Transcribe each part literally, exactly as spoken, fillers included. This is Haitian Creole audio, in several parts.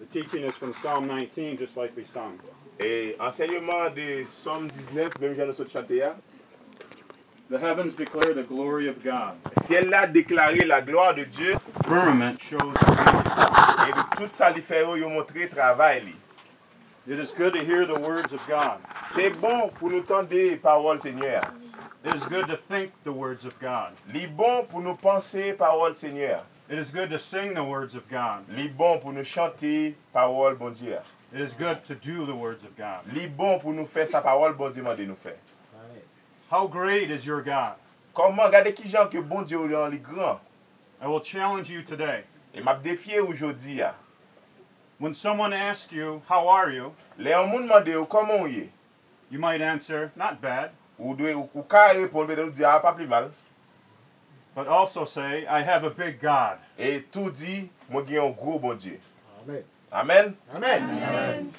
The teaching is from Psalm nineteen, just like we sung. Et enseignement de Somme dix-neuf, même j'en ai chanté. The heavens declare the glory of God. Ciel là déclaré la gloire de Dieu. Firmament shows his handiwork. Et tout ça lui fait yo montrer travail li. It is good to hear the words of God. C'est bon pour nous entendre les paroles Seigneur. It is good to think the words of God. Li bon pour nous penser paroles Seigneur. It is good to sing the words of God. Li bon pour nous chanter parole bon Dieu. It is good to do the words of God. Li bon pour nous faire sa parole bon Dieu m'a nous faire. How great is your God? Comment regardez qui gens que bon Dieu est grand. I will challenge you today. Et m'a défié aujourd'hui. When someone asks you, how are you? Les gens moun demande comment y est. You might answer, not bad. Ou doit ou ka répondre de dire pas plus mal. But also say, I have a big God. Et tout dit, moi j'ai un gros bon Dieu. Amen. Amen. Amen. Amen.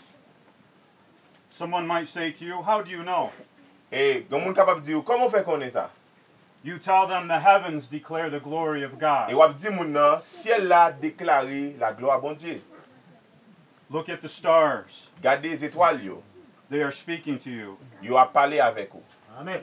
Someone might say to you, how do you know? Et un monde capable dire comment fait connaître ça? You tell them the heavens declare the glory of Et God. ou dit moun nan ciel là déclarer la gloire bon Dieu. Look at the stars. Gardez les étoiles yo. They are speaking to you. Yo a parlé avec vous. Amen.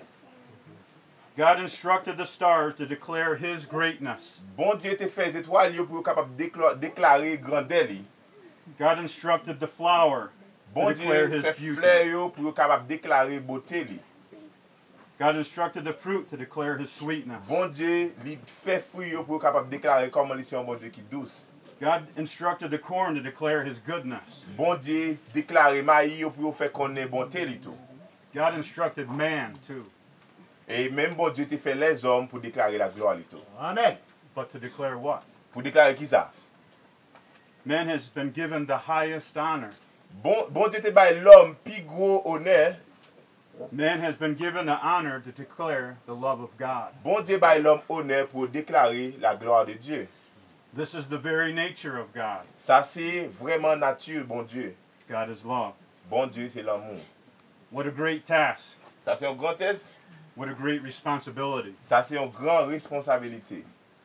God instructed the stars to declare his greatness. Bon Dieu te fait les étoiles yo pour capable déclarer grandeur li. God instructed the flower Bon to declare Dieu his fait beauty. fleur yo pour capable déclarer beauté li. God instructed the fruit to declare his sweetness. Bon Dieu li fait fruit yo pour capable déclarer comment li c'est un bon Dieu qui douce. God instructed the corn to declare his goodness. Bon Dieu déclarer maïs yo pour faire connaître bonté li tout. God instructed man too, Et même bon Dieu te fait les hommes pour déclarer la gloire li tout. Amen. but to declare what? Pour déclarer qui ça? Man has been given the highest honor. Bon, bon Dieu te bail l'homme plus gros honneur. Man has been given the honor to declare the love of God. Bon Dieu bail l'homme honneur pour déclarer la gloire de Dieu. This is the very nature of God. Ça c'est vraiment nature bon Dieu. God is love. Bon Dieu c'est l'amour. What a great task. Ça c'est un grand test. What a great responsibility. Ça c'est une grande responsabilité.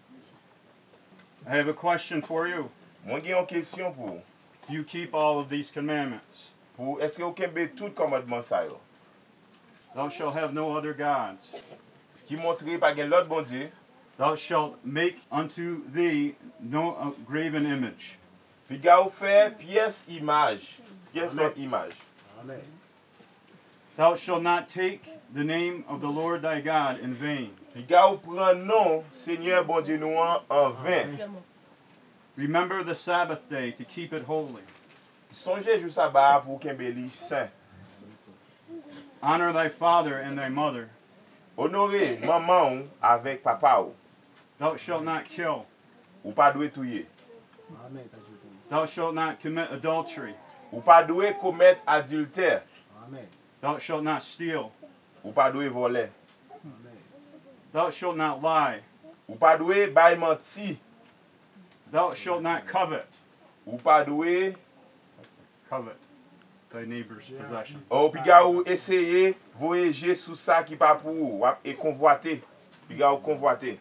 I have a question for you. Moi j'ai une question pour vous. Do you keep all of these commandments? Pour est-ce que vous avez tout commandement ça yo? Thou shalt have no other gods. Qui montre pas gen l'autre bon Dieu. Thou shalt make unto thee no uh, graven image. Puis gars ou fait pièce image, pièce notre image. Amen. Thou shalt not take the name of the Lord thy God in vain. Puis gars ou prend nom Seigneur bon Dieu nous en en vain. Remember the Sabbath day to keep it holy. Songez jour sabbat pour kembe li saint. Honor thy father and thy mother. Honorer maman ou avec papa ou. Thou shalt not kill. Ou pas doué touyer. Amen. Thou shalt not commit adultery. Ou pas doué commettre adultère. Amen. Thou shalt not steal. Ou pas doué voler. Amen. Thou shalt not lie. Ou pas doué bay menti. Thou shalt not covet. Ou pas doué Covet thy neighbor's possession. ou puis gars ou essayer voyager sous ça qui pas pour ou et convoiter. Puis gars ou convoiter.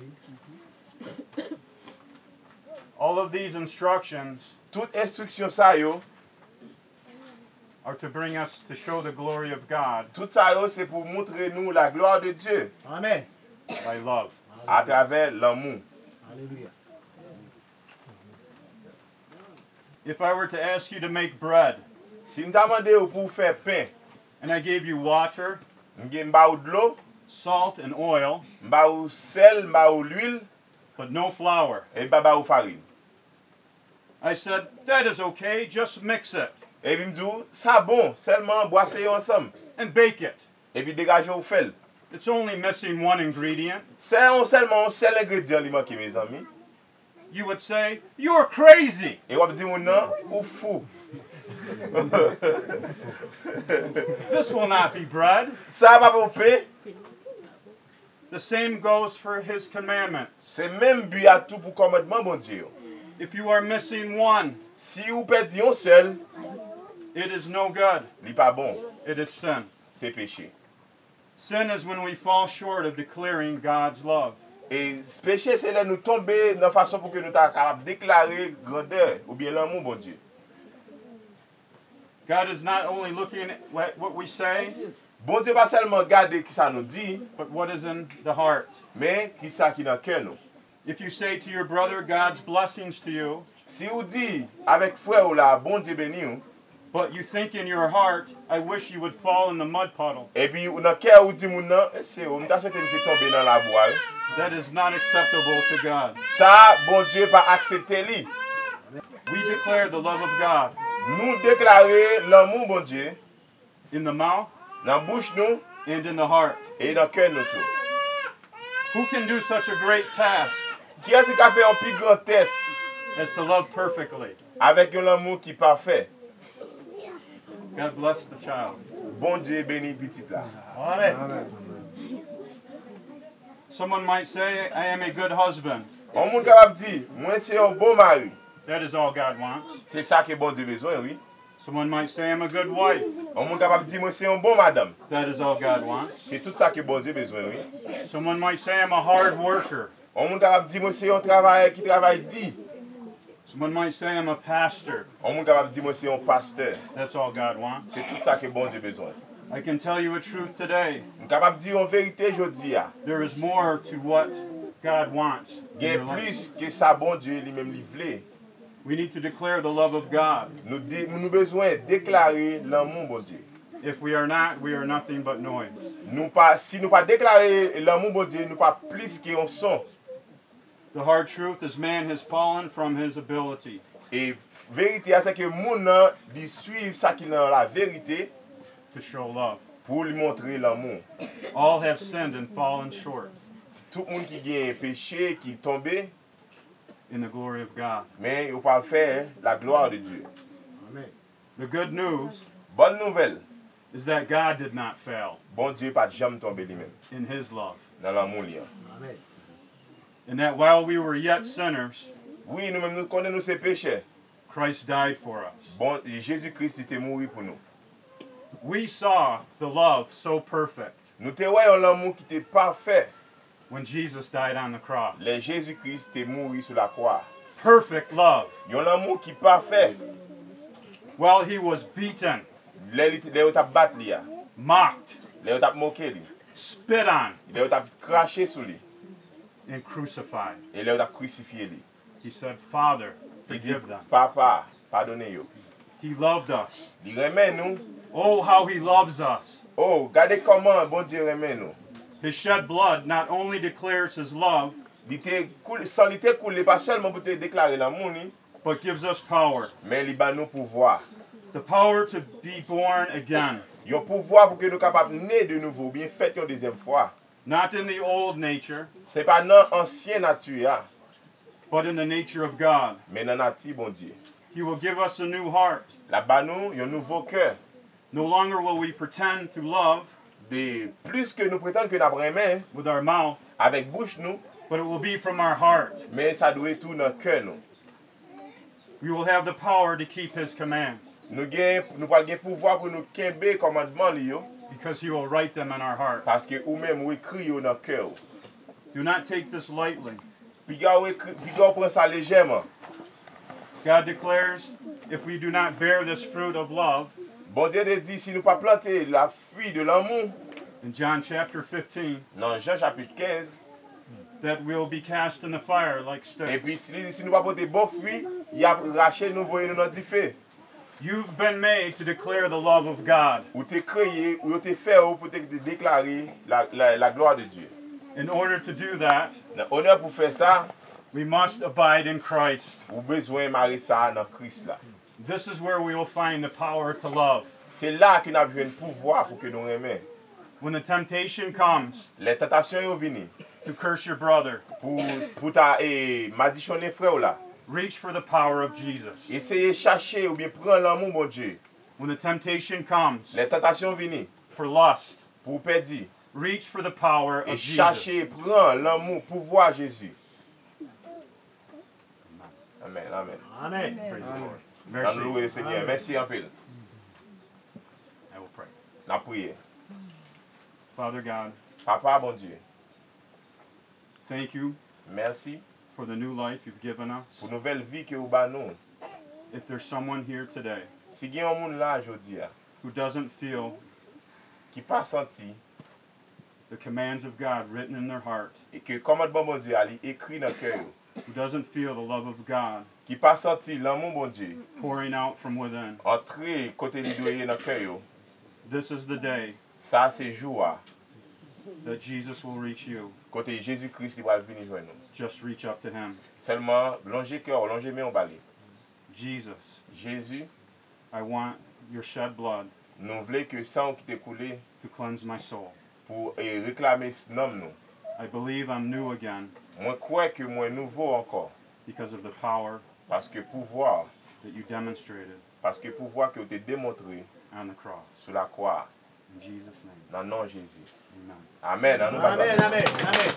All of these instructions Toute instruction ça yo, are to bring us to show the glory of God tout ça yo c'est pour montrer nous la gloire de Dieu Amen. by love. à travers l'amour. Hallelujah. If I were to ask you to make bread Si nous demandons ou pour faire pain, and I gave you water, m'gen mba ou de l'eau, salt, and oil, mba ou sel, mba ou l'huile, but no flour, et mba ba ou farine. I said, that is okay, just mix it Et puis m'dou, ça bon, seulement boissez ensemble. and bake it. Et puis dégagez ou fel. It's only missing one ingredient. C'est un seulement un seul ingrédient li manque mes amis. You would say, you're crazy. Et wap di moun nan, ou fou. This will not be bread. Ça va pour pain, The same goes for his commandments. c'est même but à tout pour commandement bon Dieu. If you are missing one, Si ou perdit un seul, it is no good. li pas bon, It is sin. c'est péché. Sin is when we fall short of declaring God's love. Et péché c'est là nous tomber dans façon pour que nous ta capable déclarer grandeur ou bien l'amour bon Dieu. God is not only looking at what what we say, Bon Dieu pas seulement garder qui ça nous dit, but what is in the heart. mais qui ça qui dans cœur nous. If you say to your brother, God's blessings to you, Si vous dites avec frère ou là, bon Dieu béni ou, but you think in your heart, I wish you would fall in the mud puddle, et puis ou dans cœur ou dit moun nan, eh, c'est ou m'ta souhaité monsieur tomber dans la boîte. that is not acceptable to God. Ça bon Dieu pas accepter li. We declare the love of God Nous déclarer l'amour bon Dieu in the mouth dans bouche nous and in the heart. et dans cœur nous tout. Who can do such a great task Qui est-ce qui a fait un plus grand test as to love perfectly? avec un amour qui parfait? God bless the child. Bon Dieu béni petit là. Amen. Someone might say, I am a good husband. On moun capable dire, moi c'est un bon mari. That is all God wants. C'est ça que bon Dieu besoin, oui. Someone might say, I'm a good wife. On moun capable dire, moi c'est un bon madame. That is all God wants. C'est tout ça que bon Dieu besoin, oui. Someone might say, I'm a hard worker. On moun capable dire, moi c'est un travailleur qui travaille dit. Someone might say, I'm a pastor. On moun capable dire, moi c'est un pasteur. That's all God wants. C'est tout ça que bon Dieu besoin. I can tell you a truth today. On capable dire en vérité aujourd'hui. There is more to what God wants. in Il y a your life. plus que ça bon Dieu lui-même livré. We need to declare the love of God. Nous dé- nous besoin déclarer l'amour bon Dieu. If we are not, we are nothing but noise. Nous pas si nous pas déclarer l'amour bon Dieu, nous pas plus qu'un son. The hard truth is man has fallen from his ability. Et vérité c'est que moun nan li suivre ça qui dans la vérité To show love. pour lui montrer l'amour. All have sinned and fallen short Tout le monde qui a un péché, qui est tombé, in the glory of God. mais il ne peut pas faire la gloire de Dieu. Amen. The good news Bonne nouvelle, is that God did not fail bon Dieu pas jamais tombé lui-même in his love. dans l'amour lié. Amen. And that while we were yet sinners, Oui, nous-mêmes nous connaissons ses péchés. Christ died for us. Bon, Jésus-Christ était mort pour nous. We saw the love so perfect Nous te voyons l'amour qui était parfait. when Jesus died on the cross. Le Jésus-Christ était mort sur la croix. Perfect love. Il y a un amour qui est parfait. While he was beaten, Les gens t'a battu lui, mocked, les t'a moqué lui, spit on, les t'a craché sur lui, and crucified. et les t'a crucifié lui. He said, Father, Il dit, forgive them. papa, pardonnez-yo. He loved us. Il remet nous. Oh, how he loves us. Oh, regardez comment bon Dieu remet nous. His shed blood not only declares his love, Il te coule, sans il te coule pas seulement pour te déclarer l'amour, ni, but gives us power. mais il bat nous pouvoir. The power to be born again. Il y a un pouvoir pour que nous capables de naître de nouveau, bien fait une deuxième fois. Not in the old nature, Ce n'est pas dans l'ancienne nature, hein, but in the nature of God. mais dans la nature, bon Dieu. He will give us a new heart. Là-bas, nous, il y a un nouveau cœur. No longer will we pretend to love De plus que nous prétendons que nous avons aimé, with our mouth, avec bouche, nous, but it will be from our heart. mais ça doit être tout dans le cœur, nous. We will have the power to keep his commands Nous avons nous le pouvoir pour nous kembe commandement, li yo, because he will write them in our heart. parce que ou même ou écrit yo dans le cœur. Do not take this lightly. Puis gars ou écrit- puis gars ou prend ça légèrement. God declares if we do not bear this fruit of love, Bon Dieu te dit, si nous pas planter la fruit de l'amour, in John chapter fifteen, dans Jean chapitre quinze, that we'll be cast in the fire like et puis sticks. si, si nous pas porter bon fruit, il a raché nous voyer nous dans du feu. You've been made to declare the love of God. Ou te créé, ou te fait pour te déclarer la, la, la gloire de Dieu. In order to do that, Dans honneur pour faire ça, we must abide in Christ. ou besoin marrer ça dans Christ là. This is where we will find the power to love. C'est là qu'on a besoin de pouvoir pour que nous aimer. When the temptation comes Les tentations sont venues to curse your brother, pour pour ta et m'additionner frère là. reach for the power of Jesus. Essayez de chercher ou bien prendre l'amour bon Dieu. When the temptation comes Les tentations venues for lust, pour perdre reach for the power et of Jesus. chercher prendre l'amour pouvoir Jésus. Amen, amen. Amen. Praise the Lord. Nous Merci. louons le Seigneur. Amen. Merci en pile. I will pray. La prière. Father God, Papa bon Dieu, thank you merci for the new life you've given us. pour nouvelle vie que vous ba nous. if there's someone here today Si gen yon moun la jodi a, who doesn't feel ki pa santi, the commands of God written in their heart, e ke commandement bon Dieu a li ekri nan kè yo, who doesn't feel the love of God ki pa santi l'amour bon Dieu, pouring out from within, entre kote li doye nan kè yo, this is the day sa se jou a, that Jesus will reach you. kote Jésus-Christ li wal vini jwen nou. Just reach up to him. Seulement, longe cœur, longe men on bali. Jesus, Jésus, I want your shed blood nou vle ke sang ki te koule to cleanse my soul. pou e reklame nom nou. I believe I'm new again Mwen kwe ke mwen nouvo ankor, because of the power paske pouvoir, that you demonstrated paske pouvoir ke ou te demontre on the cross. sou la croix, In Jesus' name, nan nan Jésus. amen. Amen. An nou ba- Amen, amen, amen.